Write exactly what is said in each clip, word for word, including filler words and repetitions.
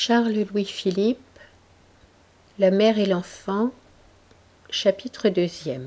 Charles-Louis-Philippe, La mère et l'enfant, chapitre deuxième.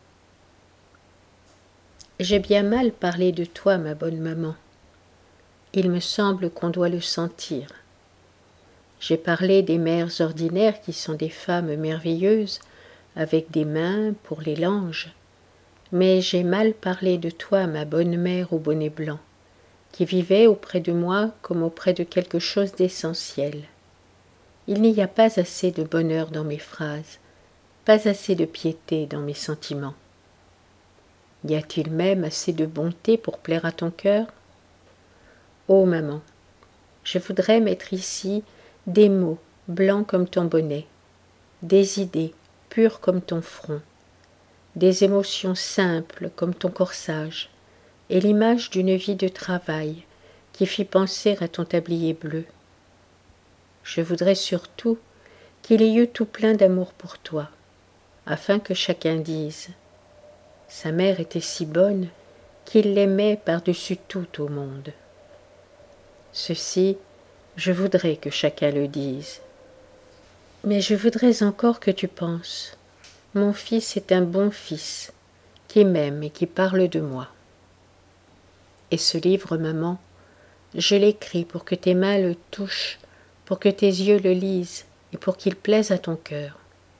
J'ai bien mal parlé de toi, ma bonne maman. Il me semble qu'on doit le sentir. J'ai parlé des mères ordinaires qui sont des femmes merveilleuses, avec des mains pour les langes. Mais j'ai mal parlé de toi, ma bonne mère au bonnet blanc, qui vivait auprès de moi comme auprès de quelque chose d'essentiel. Il n'y a pas assez de bonheur dans mes phrases, pas assez de piété dans mes sentiments. Y a-t-il même assez de bonté pour plaire à ton cœur? Ô maman, je voudrais mettre ici des mots blancs comme ton bonnet, des idées pures comme ton front, des émotions simples comme ton corsage, et l'image d'une vie de travail qui fit penser à ton tablier bleu. Je voudrais surtout qu'il y eût tout plein d'amour pour toi, afin que chacun dise « Sa mère était si bonne qu'il l'aimait par-dessus tout au monde. » Ceci, je voudrais que chacun le dise. Mais je voudrais encore que tu penses « Mon fils est un bon fils, qui m'aime et qui parle de moi. » Et ce livre, maman, je l'écris pour que tes mains le touchent, pour que tes yeux le lisent et pour qu'il plaise à ton cœur.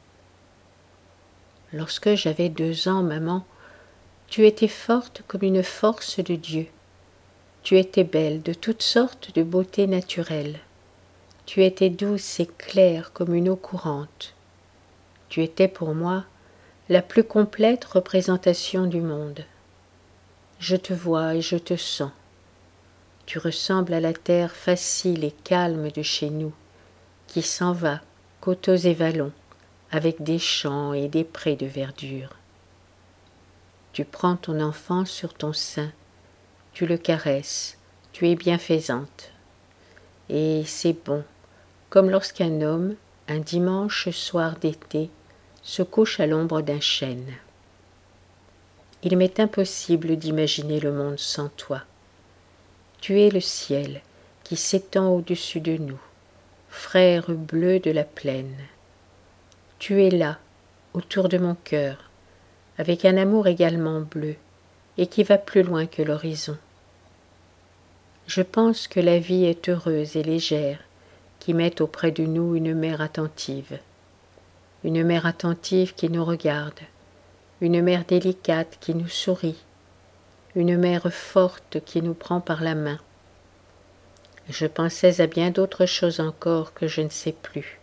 Lorsque j'avais deux ans, maman, tu étais forte comme une force de Dieu. Tu étais belle de toutes sortes de beautés naturelles. Tu étais douce et claire comme une eau courante. Tu étais pour moi la plus complète représentation du monde. Je te vois et je te sens. Tu ressembles à la terre facile et calme de chez nous, qui s'en va, coteaux et vallons, avec des champs et des prés de verdure. Tu prends ton enfant sur ton sein, tu le caresses, tu es bienfaisante. Et c'est bon, comme lorsqu'un homme, un dimanche soir d'été, se couche à l'ombre d'un chêne. Il m'est impossible d'imaginer le monde sans toi. Tu es le ciel qui s'étend au-dessus de nous, frère bleu de la plaine. Tu es là, autour de mon cœur, avec un amour également bleu, et qui va plus loin que l'horizon. Je pense que la vie est heureuse et légère, qui met auprès de nous une mère attentive. Une mère attentive qui nous regarde, une mère délicate qui nous sourit, une mère forte qui nous prend par la main. Je pensais à bien d'autres choses encore que je ne sais plus.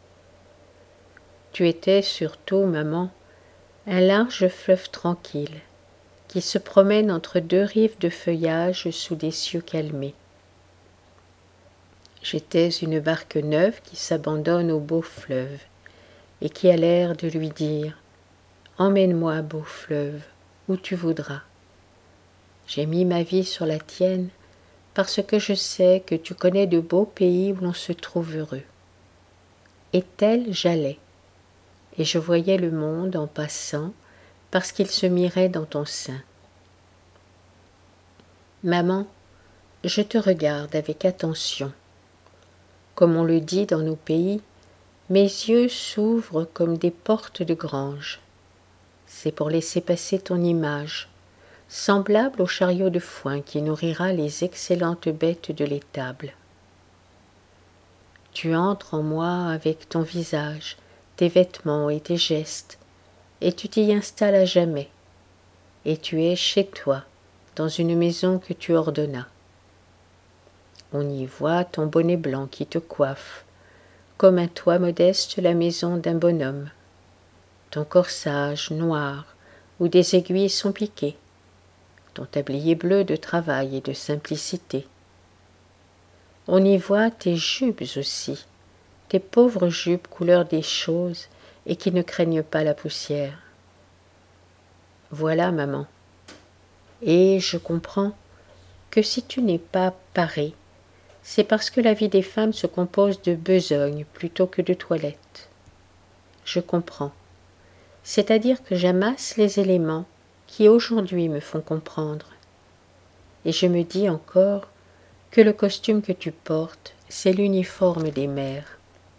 Tu étais surtout, maman, un large fleuve tranquille, qui se promène entre deux rives de feuillage sous des cieux calmés. J'étais une barque neuve qui s'abandonne au beau fleuve, et qui a l'air de lui dire « Emmène-moi, beau fleuve, où tu voudras. » J'ai mis ma vie sur la tienne, parce que je sais que tu connais de beaux pays où l'on se trouve heureux. Et tel j'allais, et je voyais le monde en passant, parce qu'il se mirait dans ton sein. Maman, je te regarde avec attention. Comme on le dit dans nos pays, mes yeux s'ouvrent comme des portes de grange. C'est pour laisser passer ton image, semblable au chariot de foin qui nourrira les excellentes bêtes de l'étable. Tu entres en moi avec ton visage, tes vêtements et tes gestes, et tu t'y installes à jamais, et tu es chez toi, dans une maison que tu ordonnas. On y voit ton bonnet blanc qui te coiffe, comme un toit modeste la maison d'un bonhomme, ton corsage noir où des aiguilles sont piquées, ton tablier bleu de travail et de simplicité. On y voit tes jupes aussi, tes pauvres jupes couleur des choses et qui ne craignent pas la poussière. Voilà, maman, et je comprends que si tu n'es pas parée, c'est parce que la vie des femmes se compose de besogne plutôt que de toilette. Je comprends, c'est-à-dire que j'amasse les éléments qui aujourd'hui me font comprendre. Et je me dis encore que le costume que tu portes, c'est l'uniforme des mères.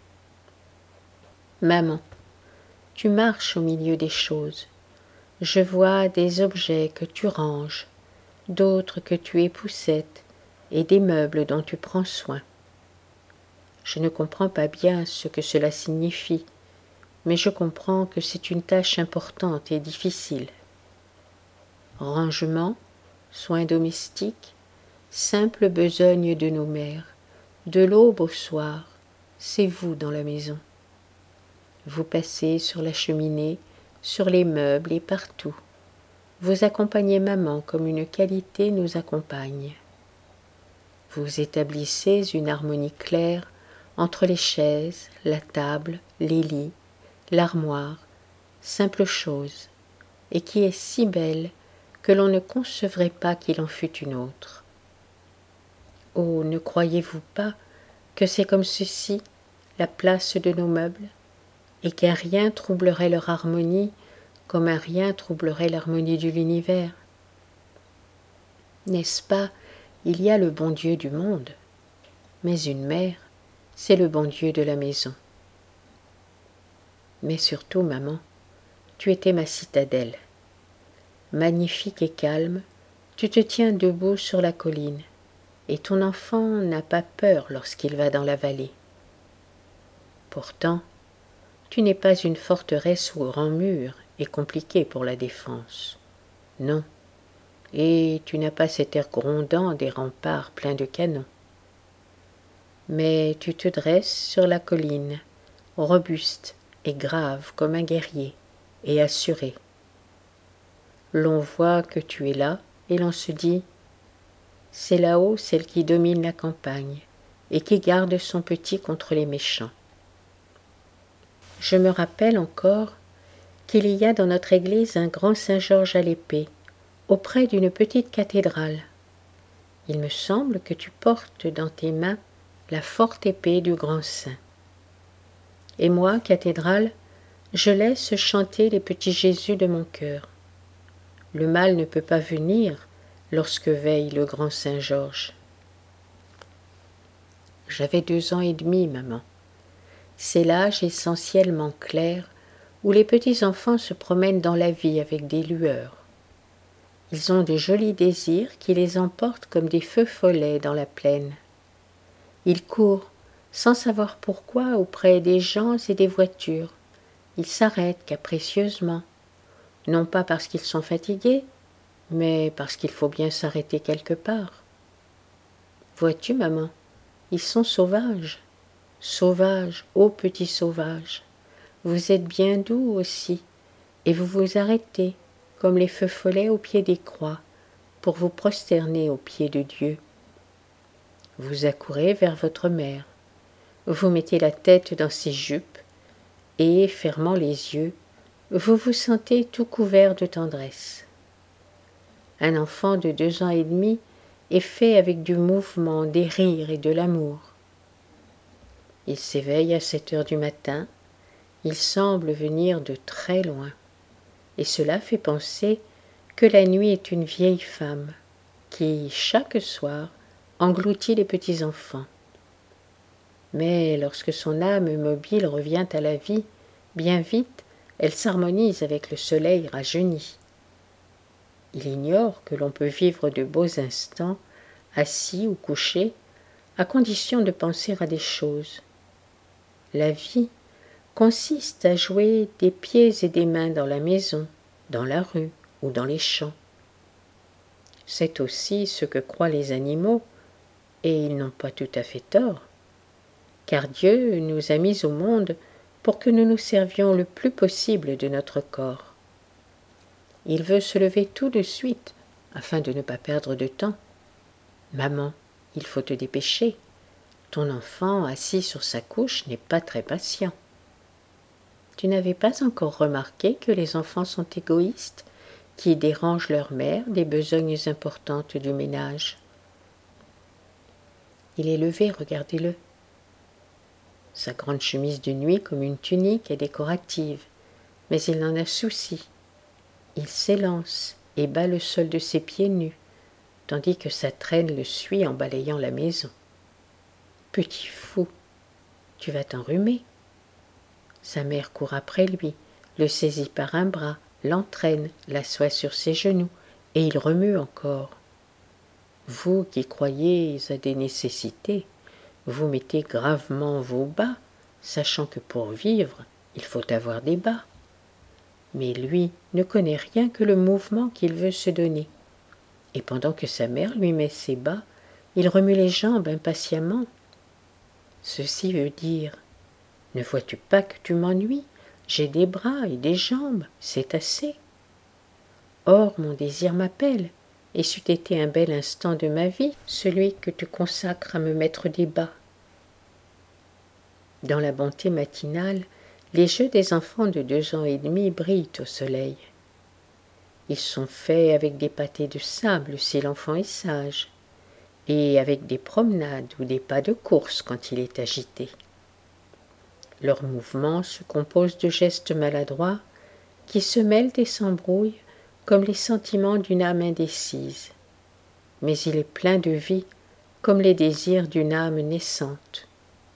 Maman, tu marches au milieu des choses. Je vois des objets que tu ranges, d'autres que tu époussettes, et des meubles dont tu prends soin. Je ne comprends pas bien ce que cela signifie, mais je comprends que c'est une tâche importante et difficile. Rangement, soins domestiques, simple besogne de nos mères, de l'aube au soir, c'est vous dans la maison. Vous passez sur la cheminée, sur les meubles et partout. Vous accompagnez maman comme une qualité nous accompagne. Vous établissez une harmonie claire entre les chaises, la table, les lits, l'armoire, simple chose, et qui est si belle que l'on ne concevrait pas qu'il en fût une autre. Oh, ne croyez-vous pas que c'est comme ceci, la place de nos meubles, et qu'un rien troublerait leur harmonie comme un rien troublerait l'harmonie de l'univers? N'est-ce pas, il y a le bon Dieu du monde, mais une mère, c'est le bon Dieu de la maison. Mais surtout, maman, tu étais ma citadelle. Magnifique et calme, tu te tiens debout sur la colline, et ton enfant n'a pas peur lorsqu'il va dans la vallée. Pourtant, tu n'es pas une forteresse aux grands murs et compliquée pour la défense. Non, et tu n'as pas cet air grondant des remparts pleins de canons. Mais tu te dresses sur la colline, robuste et grave comme un guerrier, et assuré. L'on voit que tu es là, et l'on se dit « C'est là-haut celle qui domine la campagne, et qui garde son petit contre les méchants. » Je me rappelle encore qu'il y a dans notre église un grand Saint-Georges à l'épée, auprès d'une petite cathédrale. Il me semble que tu portes dans tes mains la forte épée du grand saint. Et moi, cathédrale, je laisse chanter les petits Jésus de mon cœur. Le mal ne peut pas venir lorsque veille le grand Saint-Georges. J'avais deux ans et demi, maman. C'est l'âge essentiellement clair où les petits enfants se promènent dans la vie avec des lueurs. Ils ont de jolis désirs qui les emportent comme des feux follets dans la plaine. Ils courent, sans savoir pourquoi, auprès des gens et des voitures. Ils s'arrêtent capricieusement, non pas parce qu'ils sont fatigués, mais parce qu'il faut bien s'arrêter quelque part. Vois-tu, maman, ils sont sauvages. Sauvages, ô petits sauvages. Vous êtes bien doux aussi, et vous vous arrêtez, comme les feux follets au pied des croix, pour vous prosterner aux pieds de Dieu. Vous accourez vers votre mère, vous mettez la tête dans ses jupes, et, fermant les yeux, vous vous sentez tout couvert de tendresse. Un enfant de deux ans et demi est fait avec du mouvement, des rires et de l'amour. Il s'éveille à sept heures du matin, il semble venir de très loin, et cela fait penser que la nuit est une vieille femme qui, chaque soir, engloutit les petits-enfants. Mais lorsque son âme mobile revient à la vie, bien vite, elle s'harmonise avec le soleil rajeuni. Il ignore que l'on peut vivre de beaux instants, assis ou couché, à condition de penser à des choses. La vie consiste à jouer des pieds et des mains dans la maison, dans la rue ou dans les champs. C'est aussi ce que croient les animaux, et ils n'ont pas tout à fait tort, car Dieu nous a mis au monde pour que nous nous servions le plus possible de notre corps. Il veut se lever tout de suite, afin de ne pas perdre de temps. Maman, il faut te dépêcher. Ton enfant, assis sur sa couche, n'est pas très patient. Tu n'avais pas encore remarqué que les enfants sont égoïstes, qui dérangent leur mère des besognes importantes du ménage. Il est levé, regardez-le. Sa grande chemise de nuit comme une tunique est décorative, mais il en a souci. Il s'élance et bat le sol de ses pieds nus, tandis que sa traîne le suit en balayant la maison. Petit fou, tu vas t'enrhumer. Sa mère court après lui, le saisit par un bras, l'entraîne, l'assoit sur ses genoux, et il remue encore. Vous qui croyez à des nécessités, vous mettez gravement vos bas, sachant que pour vivre, il faut avoir des bas. Mais lui ne connaît rien que le mouvement qu'il veut se donner. Et pendant que sa mère lui met ses bas, il remue les jambes impatiemment. Ceci veut dire « Ne vois-tu pas que tu m'ennuies? J'ai des bras et des jambes, c'est assez. » Or mon désir m'appelle, et c'eût été un bel instant de ma vie, celui que tu consacres à me mettre des bas. Dans la bonté matinale, les jeux des enfants de deux ans et demi brillent au soleil. Ils sont faits avec des pâtés de sable si l'enfant est sage, et avec des promenades ou des pas de course quand il est agité. Leurs mouvements se composent de gestes maladroits qui se mêlent et s'embrouillent comme les sentiments d'une âme indécise. Mais il est plein de vie comme les désirs d'une âme naissante.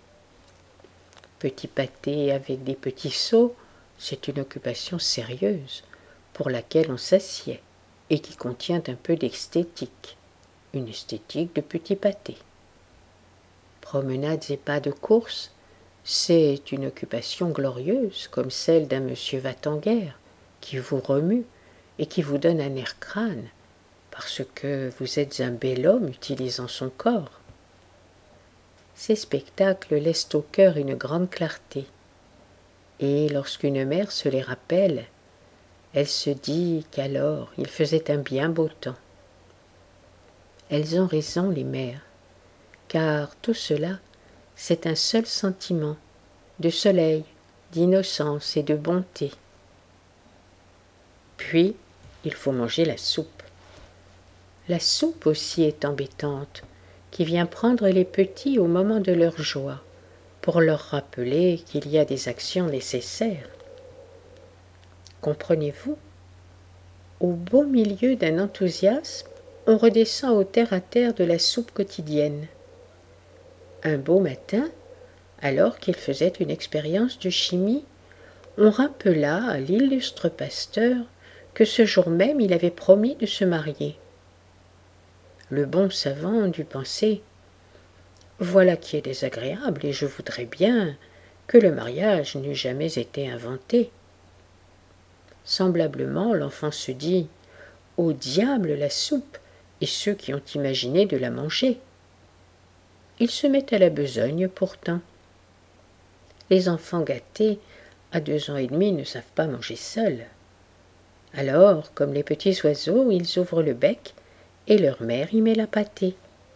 Petit pâté avec des petits seaux, c'est une occupation sérieuse pour laquelle on s'assied et qui contient un peu d'esthétique, une esthétique de petit pâté. Promenades et pas de course, c'est une occupation glorieuse comme celle d'un monsieur va-t-en-guerre qui vous remue et qui vous donne un air crâne parce que vous êtes un bel homme utilisant son corps. Ces spectacles laissent au cœur une grande clarté, et lorsqu'une mère se les rappelle, elle se dit qu'alors il faisait un bien beau temps. Elles ont raison, les mères, car tout cela, c'est un seul sentiment, de soleil, d'innocence et de bonté. Puis, il faut manger la soupe. La soupe aussi est embêtante, qui vient prendre les petits au moment de leur joie, pour leur rappeler qu'il y a des actions nécessaires. Comprenez-vous? Au beau milieu d'un enthousiasme, on redescend au terre-à-terre de la soupe quotidienne. Un beau matin, alors qu'il faisait une expérience de chimie, on rappela à l'illustre pasteur que ce jour même il avait promis de se marier. Le bon savant dut penser « Voilà qui est désagréable et je voudrais bien que le mariage n'eût jamais été inventé. » Semblablement, l'enfant se dit « Au diable la soupe et ceux qui ont imaginé de la manger. » Il se met à la besogne pourtant. Les enfants gâtés, à deux ans et demi, ne savent pas manger seuls. Alors, comme les petits oiseaux, ils ouvrent le bec et leur mère y met la pâtée.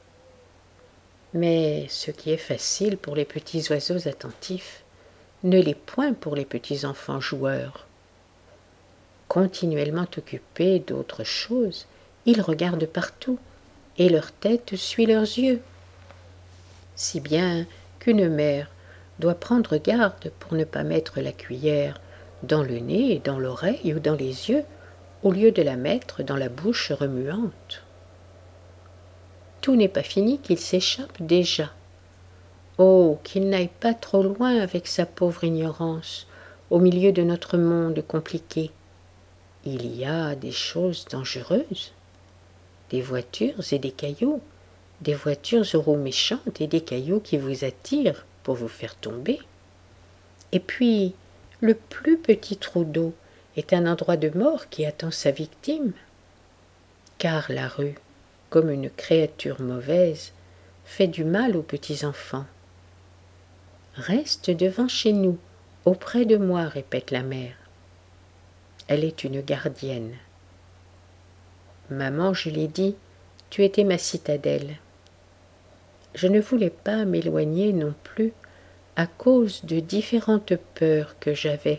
Mais ce qui est facile pour les petits oiseaux attentifs ne l'est point pour les petits enfants joueurs. Continuellement occupés d'autres choses, ils regardent partout et leur tête suit leurs yeux. Si bien qu'une mère doit prendre garde pour ne pas mettre la cuillère dans le nez, dans l'oreille ou dans les yeux, au lieu de la mettre dans la bouche remuante. Tout n'est pas fini qu'il s'échappe déjà. Oh, qu'il n'aille pas trop loin avec sa pauvre ignorance, au milieu de notre monde compliqué. Il y a des choses dangereuses, des voitures et des cailloux, des voitures aux roues méchantes et des cailloux qui vous attirent pour vous faire tomber. Et puis, le plus petit trou d'eau est un endroit de mort qui attend sa victime. Car la rue, comme une créature mauvaise, fait du mal aux petits enfants. Reste devant chez nous, auprès de moi, répète la mère. Elle est une gardienne. Maman, je l'ai dit, tu étais ma citadelle. Je ne voulais pas m'éloigner non plus à cause de différentes peurs que j'avais.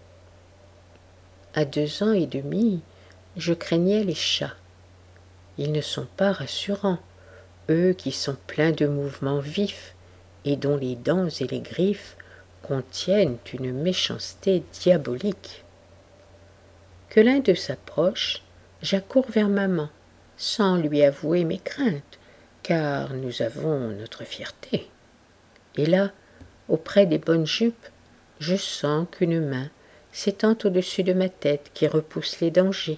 À deux ans et demi, je craignais les chats. Ils ne sont pas rassurants, eux qui sont pleins de mouvements vifs et dont les dents et les griffes contiennent une méchanceté diabolique. Que l'un d'eux s'approche, j'accours vers maman, sans lui avouer mes craintes, car nous avons notre fierté. Et là, auprès des bonnes jupes, je sens qu'une main s'étend au-dessus de ma tête qui repousse les dangers.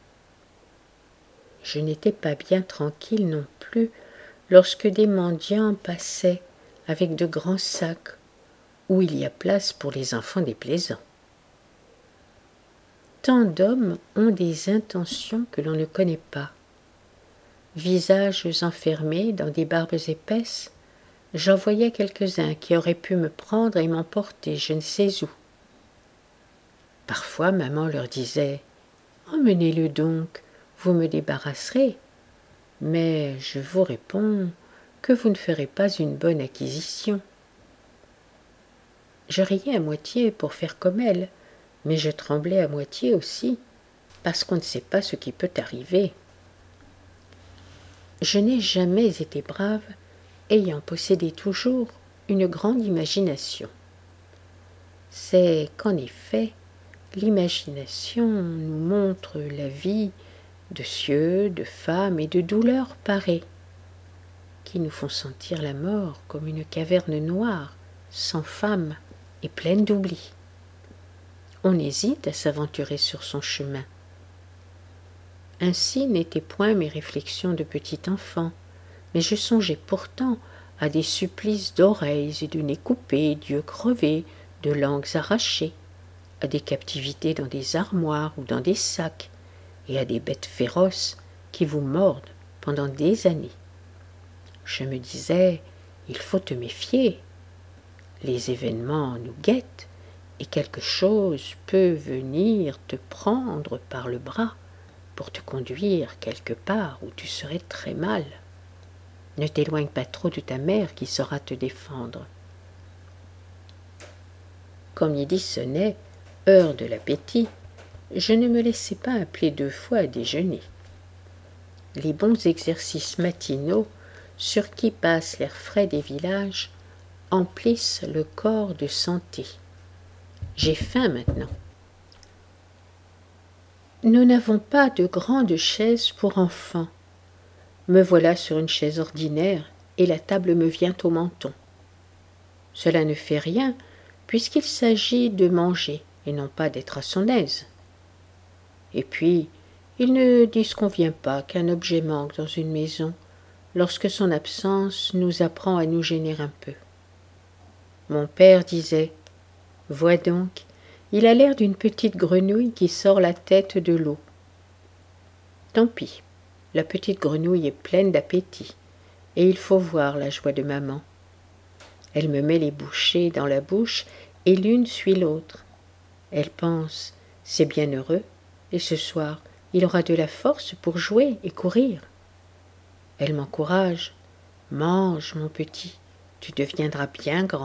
Je n'étais pas bien tranquille non plus lorsque des mendiants passaient avec de grands sacs où il y a place pour les enfants déplaisants. Tant d'hommes ont des intentions que l'on ne connaît pas. Visages enfermés dans des barbes épaisses, j'en voyais quelques-uns qui auraient pu me prendre et m'emporter je ne sais où. Parfois maman leur disait « Emmenez-le donc, vous me débarrasserez ». Mais je vous réponds que vous ne ferez pas une bonne acquisition. Je riais à moitié pour faire comme elle, mais je tremblais à moitié aussi, parce qu'on ne sait pas ce qui peut arriver. Je n'ai jamais été brave, ayant possédé toujours une grande imagination. C'est qu'en effet, l'imagination nous montre la vie de cieux, de femmes et de douleurs pareilles, qui nous font sentir la mort comme une caverne noire, sans femme et pleine d'oubli. On hésite à s'aventurer sur son chemin. Ainsi n'étaient point mes réflexions de petit enfant, mais je songeais pourtant à des supplices d'oreilles et de nez coupés, d'yeux crevés, de langues arrachées, à des captivités dans des armoires ou dans des sacs, et à des bêtes féroces qui vous mordent pendant des années. Je me disais, il faut te méfier. Les événements nous guettent, et quelque chose peut venir te prendre par le bras pour te conduire quelque part où tu serais très mal. Ne t'éloigne pas trop de ta mère qui saura te défendre. Comme midi sonnait, heure de l'appétit, je ne me laissais pas appeler deux fois à déjeuner. Les bons exercices matinaux, sur qui passe l'air frais des villages, emplissent le corps de santé. J'ai faim maintenant. Nous n'avons pas de grande chaise pour enfants. Me voilà sur une chaise ordinaire et la table me vient au menton. Cela ne fait rien, puisqu'il s'agit de manger et non pas d'être à son aise. Et puis, il ne disconvient pas qu'un objet manque dans une maison lorsque son absence nous apprend à nous gêner un peu. Mon père disait « Vois donc, il a l'air d'une petite grenouille qui sort la tête de l'eau. » Tant pis, la petite grenouille est pleine d'appétit, et il faut voir la joie de maman. Elle me met les bouchées dans la bouche, et l'une suit l'autre. Elle pense « C'est bien heureux, et ce soir, il aura de la force pour jouer et courir. » Elle m'encourage « Mange, mon petit, tu deviendras bien grand. »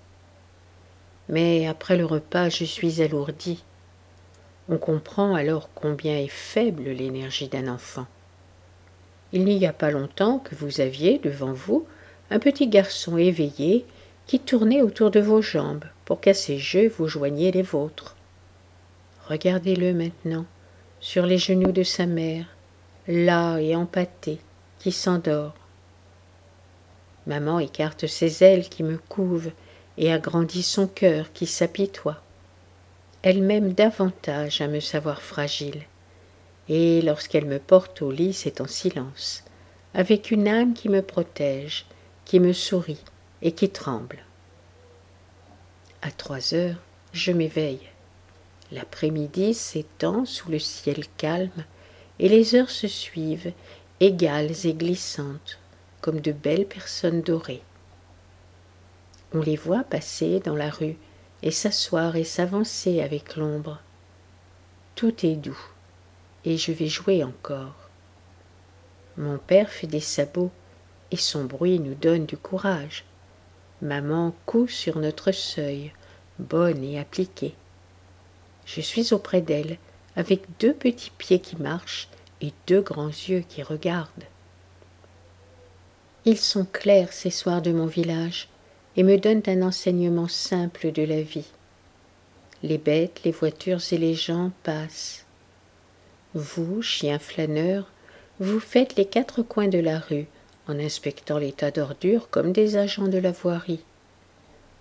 Mais après le repas, je suis alourdie. On comprend alors combien est faible l'énergie d'un enfant. Il n'y a pas longtemps que vous aviez devant vous un petit garçon éveillé qui tournait autour de vos jambes pour qu'à ses jeux vous joigniez les vôtres. Regardez-le maintenant, sur les genoux de sa mère, las et empâté, qui s'endort. Maman écarte ses ailes qui me couvent et agrandit son cœur qui s'apitoie. Elle m'aime davantage à me savoir fragile, et lorsqu'elle me porte au lit, c'est en silence, avec une âme qui me protège, qui me sourit et qui tremble. À trois heures, je m'éveille. L'après-midi s'étend sous le ciel calme, et les heures se suivent, égales et glissantes, comme de belles personnes dorées. On les voit passer dans la rue et s'asseoir et s'avancer avec l'ombre. Tout est doux, et je vais jouer encore. Mon père fait des sabots, et son bruit nous donne du courage. Maman coud sur notre seuil, bonne et appliquée. Je suis auprès d'elle, avec deux petits pieds qui marchent et deux grands yeux qui regardent. Ils sont clairs ces soirs de mon village, et me donnent un enseignement simple de la vie. Les bêtes, les voitures et les gens passent. Vous, chiens flâneurs, vous faites les quatre coins de la rue en inspectant les tas d'ordures comme des agents de la voirie.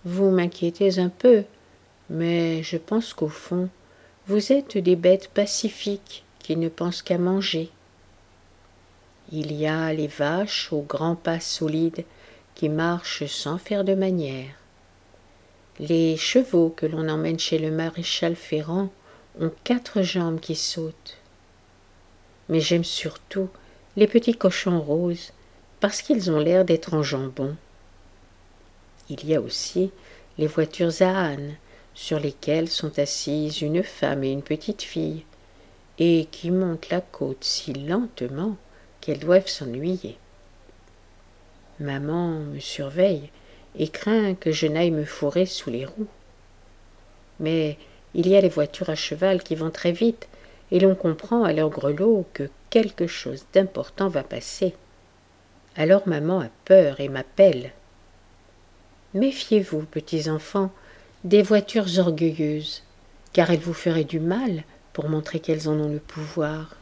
Vous m'inquiétez un peu, mais je pense qu'au fond, vous êtes des bêtes pacifiques qui ne pensent qu'à manger. Il y a les vaches aux grands pas solides qui marchent sans faire de manière. Les chevaux que l'on emmène chez le maréchal Ferrand ont quatre jambes qui sautent. Mais j'aime surtout les petits cochons roses parce qu'ils ont l'air d'être en jambon. Il y a aussi les voitures à ânes sur lesquelles sont assises une femme et une petite fille et qui montent la côte si lentement qu'elles doivent s'ennuyer. Maman me surveille et craint que je n'aille me fourrer sous les roues. Mais il y a les voitures à cheval qui vont très vite et l'on comprend à leur grelot que quelque chose d'important va passer. Alors maman a peur et m'appelle. Méfiez-vous, petits enfants, des voitures orgueilleuses, car elles vous feraient du mal pour montrer qu'elles en ont le pouvoir.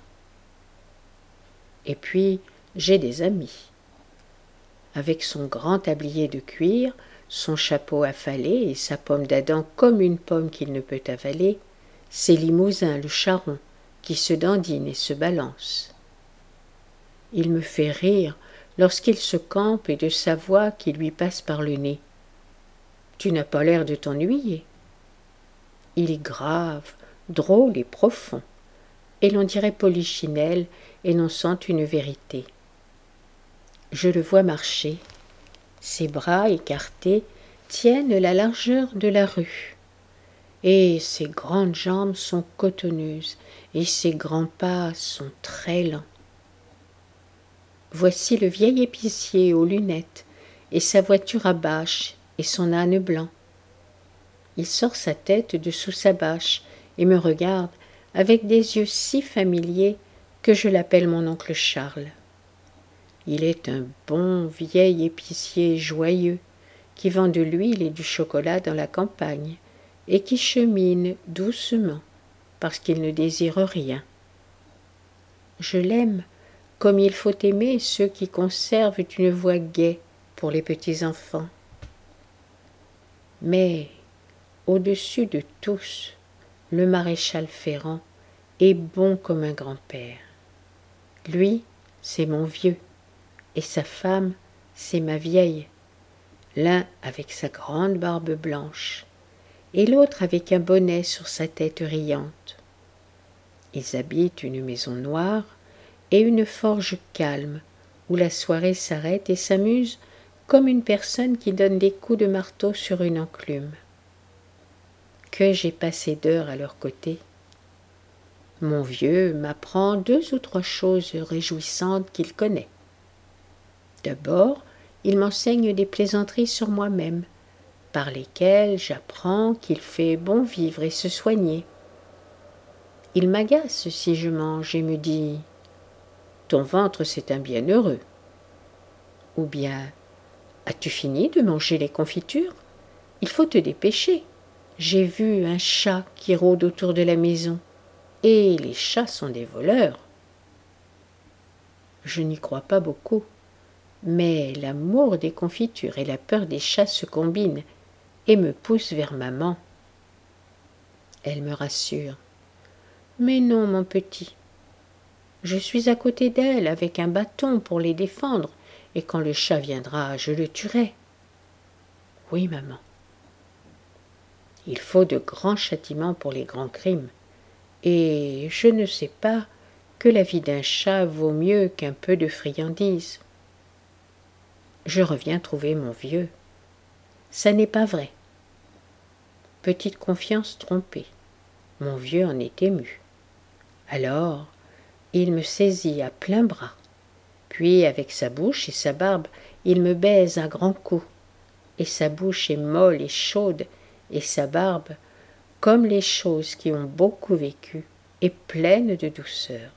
Et puis, j'ai des amis. Avec son grand tablier de cuir, son chapeau affalé et sa pomme d'Adam comme une pomme qu'il ne peut avaler, c'est Limousin le charron qui se dandine et se balance. Il me fait rire lorsqu'il se campe et de sa voix qui lui passe par le nez. Tu n'as pas l'air de t'ennuyer. Il est grave, drôle et profond, et l'on dirait Polichinelle énonçant une vérité. Je le vois marcher. Ses bras écartés tiennent la largeur de la rue, et ses grandes jambes sont cotonneuses, et ses grands pas sont très lents. Voici le vieil épicier aux lunettes, et sa voiture à bâche, et son âne blanc. Il sort sa tête de sous sa bâche et me regarde avec des yeux si familiers que je l'appelle mon oncle Charles. Il est un bon vieil épicier joyeux qui vend de l'huile et du chocolat dans la campagne et qui chemine doucement parce qu'il ne désire rien. Je l'aime comme il faut aimer ceux qui conservent une voix gaie pour les petits enfants. Mais au-dessus de tous, le maréchal Ferrand est bon comme un grand-père. Lui, c'est mon vieux, et sa femme, c'est ma vieille, l'un avec sa grande barbe blanche, et l'autre avec un bonnet sur sa tête riante. Ils habitent une maison noire et une forge calme, où la soirée s'arrête et s'amuse comme une personne qui donne des coups de marteau sur une enclume. Que j'ai passé d'heures à leur côté. Mon vieux m'apprend deux ou trois choses réjouissantes qu'il connaît. D'abord, il m'enseigne des plaisanteries sur moi-même, par lesquelles j'apprends qu'il fait bon vivre et se soigner. Il m'agace si je mange et me dit « Ton ventre, c'est un bienheureux » ou bien « As-tu fini de manger les confitures? Il faut te dépêcher. J'ai vu un chat qui rôde autour de la maison, et les chats sont des voleurs. » Je n'y crois pas beaucoup, mais l'amour des confitures et la peur des chats se combinent et me poussent vers maman. Elle me rassure. « Mais non, mon petit. Je suis à côté d'elle avec un bâton pour les défendre, et quand le chat viendra, je le tuerai. » Oui, maman. Il faut de grands châtiments pour les grands crimes, et je ne sais pas que la vie d'un chat vaut mieux qu'un peu de friandises. Je reviens trouver mon vieux. Ça n'est pas vrai. Petite confiance trompée. Mon vieux en est ému. Alors, il me saisit à plein bras, puis avec sa bouche et sa barbe, il me baise à grands coups, et sa bouche est molle et chaude, et sa barbe, comme les choses qui ont beaucoup vécu, est pleine de douceur.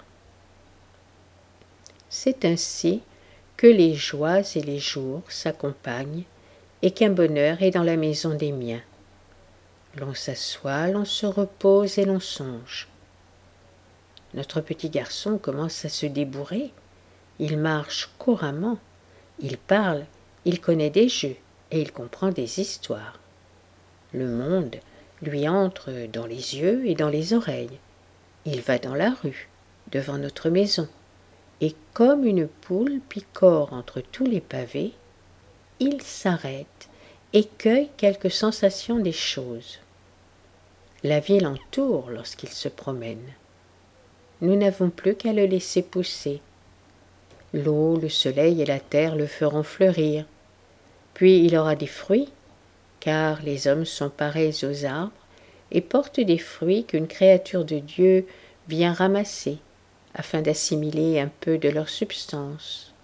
C'est ainsi que les joies et les jours s'accompagnent, et qu'un bonheur est dans la maison des miens. L'on s'assoit, l'on se repose et l'on songe. Notre petit garçon commence à se débourrer. Il marche couramment, il parle, il connaît des jeux et il comprend des histoires. Le monde lui entre dans les yeux et dans les oreilles. Il va dans la rue, devant notre maison, et comme une poule picore entre tous les pavés, il s'arrête et cueille quelques sensations des choses. La vie l'entoure lorsqu'il se promène. Nous n'avons plus qu'à le laisser pousser. L'eau, le soleil et la terre le feront fleurir. Puis il aura des fruits, car les hommes sont pareils aux arbres et portent des fruits qu'une créature de Dieu vient ramasser afin d'assimiler un peu de leur substance.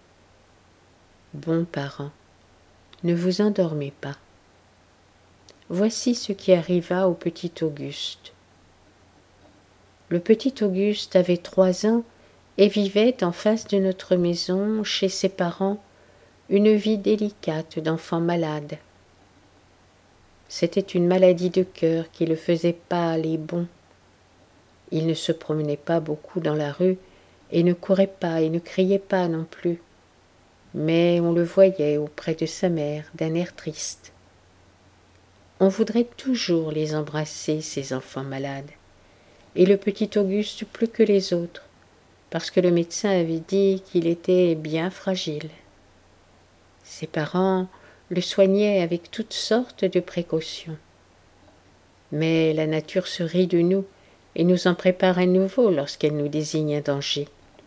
Bons parents, ne vous endormez pas. Voici ce qui arriva au petit Auguste. Le petit Auguste avait trois ans et vivait en face de notre maison, chez ses parents, une vie délicate d'enfant malade. C'était une maladie de cœur qui le faisait pâle et bon. Il ne se promenait pas beaucoup dans la rue et ne courait pas et ne criait pas non plus. Mais on le voyait auprès de sa mère d'un air triste. On voudrait toujours les embrasser, ces enfants malades, et le petit Auguste plus que les autres, parce que le médecin avait dit qu'il était bien fragile. Ses parents le soignaient avec toutes sortes de précautions. Mais la nature se rit de nous et nous en prépare un nouveau lorsqu'elle nous désigne un danger.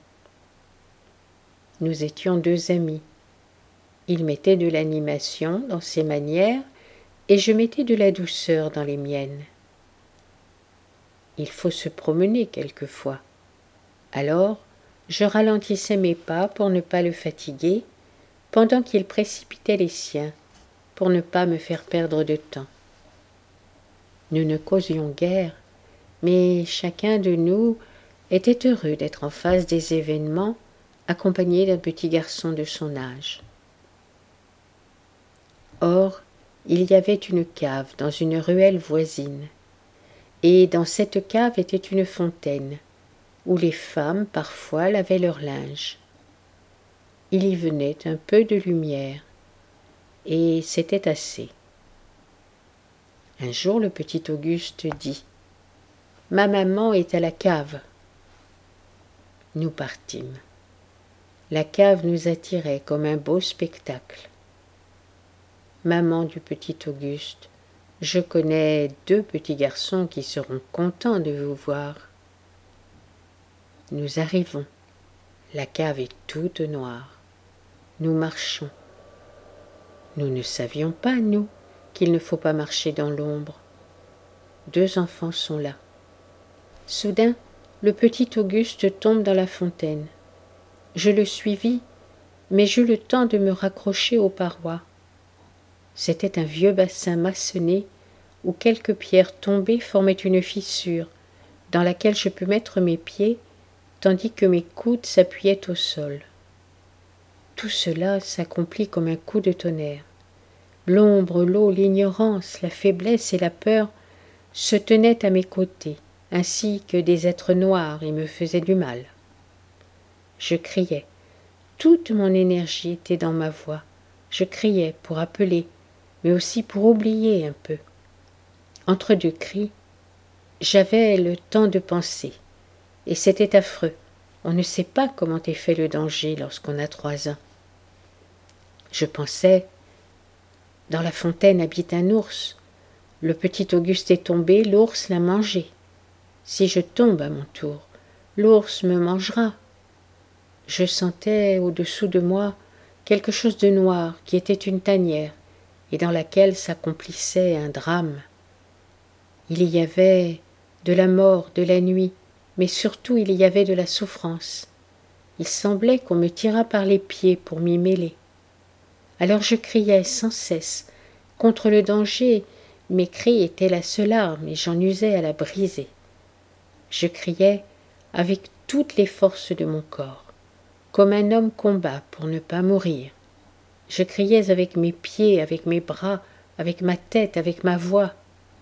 Nous étions deux amis. Il mettait de l'animation dans ses manières et je mettais de la douceur dans les miennes. Il faut se promener quelquefois. Alors, je ralentissais mes pas pour ne pas le fatiguer, pendant qu'il précipitait les siens, pour ne pas me faire perdre de temps. Nous ne causions guère, mais chacun de nous était heureux d'être en face des événements, accompagné d'un petit garçon de son âge. Or, il y avait une cave dans une ruelle voisine, et dans cette cave était une fontaine, où les femmes parfois lavaient leur linge. Il y venait un peu de lumière, et c'était assez. Un jour, le petit Auguste dit « Ma maman est à la cave ». Nous partîmes. La cave nous attirait comme un beau spectacle. Maman du petit Auguste, je connais deux petits garçons qui seront contents de vous voir. Nous arrivons. La cave est toute noire. Nous marchons. Nous ne savions pas, nous, qu'il ne faut pas marcher dans l'ombre. Deux enfants sont là. Soudain, le petit Auguste tombe dans la fontaine. Je le suivis, mais j'eus le temps de me raccrocher aux parois. C'était un vieux bassin maçonné où quelques pierres tombées formaient une fissure dans laquelle je pus mettre mes pieds tandis que mes coudes s'appuyaient au sol. Tout cela s'accomplit comme un coup de tonnerre. L'ombre, l'eau, l'ignorance, la faiblesse et la peur se tenaient à mes côtés, ainsi que des êtres noirs et me faisaient du mal. Je criais. Toute mon énergie était dans ma voix. Je criais pour appeler, mais aussi pour oublier un peu. Entre deux cris, j'avais le temps de penser, et c'était affreux. On ne sait pas comment est fait le danger lorsqu'on a trois ans. Je pensais, dans la fontaine habite un ours. Le petit Auguste est tombé, l'ours l'a mangé. Si je tombe à mon tour, l'ours me mangera. Je sentais au-dessous de moi quelque chose de noir qui était une tanière et dans laquelle s'accomplissait un drame. Il y avait de la mort, de la nuit, mais surtout il y avait de la souffrance. Il semblait qu'on me tirât par les pieds pour m'y mêler. Alors je criais sans cesse contre le danger. Mes cris étaient la seule arme et j'en usais à la briser. Je criais avec toutes les forces de mon corps, comme un homme combat pour ne pas mourir. Je criais avec mes pieds, avec mes bras, avec ma tête, avec ma voix.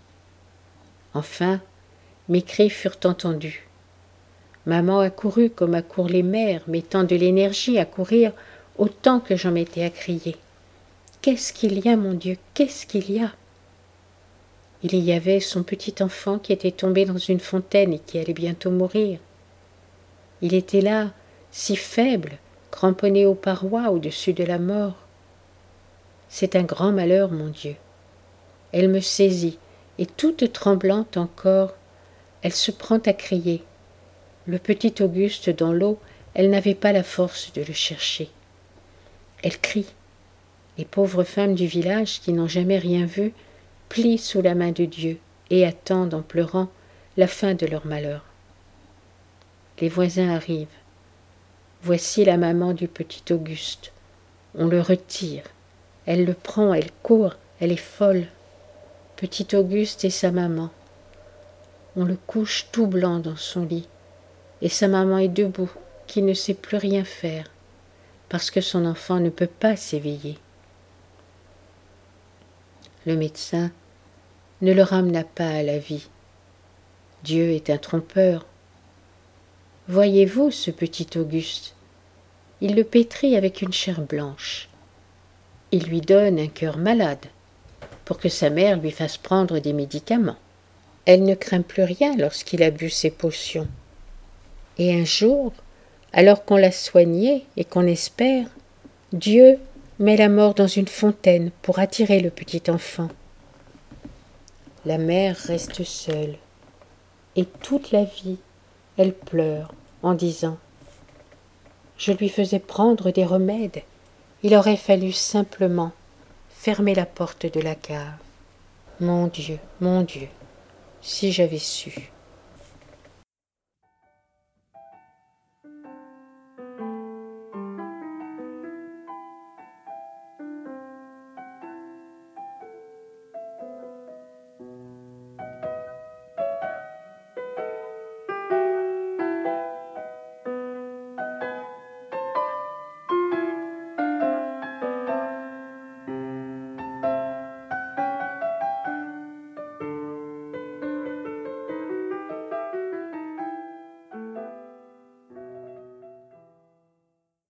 Enfin, mes cris furent entendus. Maman accourut comme accourent les mères, mettant de l'énergie à courir autant que j'en mettais à crier. « Qu'est-ce qu'il y a, mon Dieu, qu'est-ce qu'il y a » Il y avait son petit enfant qui était tombé dans une fontaine et qui allait bientôt mourir. Il était là, si faible, cramponné aux parois au-dessus de la mort. C'est un grand malheur, mon Dieu. Elle me saisit, et toute tremblante encore, elle se prend à crier. Le petit Auguste dans l'eau, elle n'avait pas la force de le chercher. Elle crie. Les pauvres femmes du village, qui n'ont jamais rien vu, plient sous la main de Dieu et attendent en pleurant la fin de leur malheur. Les voisins arrivent. Voici la maman du petit Auguste. On le retire. Elle le prend, elle court, elle est folle. Petit Auguste et sa maman. On le couche tout blanc dans son lit. Et sa maman est debout, qui ne sait plus rien faire, parce que son enfant ne peut pas s'éveiller. Le médecin ne le ramena pas à la vie. Dieu est un trompeur. Voyez-vous ce petit Auguste? Il le pétrit avec une chair blanche. Il lui donne un cœur malade, pour que sa mère lui fasse prendre des médicaments. Elle ne craint plus rien lorsqu'il a bu ses potions. Et un jour, alors qu'on l'a soigné et qu'on espère, Dieu met la mort dans une fontaine pour attirer le petit enfant. La mère reste seule, et toute la vie, elle pleure en disant « Je lui faisais prendre des remèdes, il aurait fallu simplement fermer la porte de la cave. Mon Dieu, mon Dieu, si j'avais su !»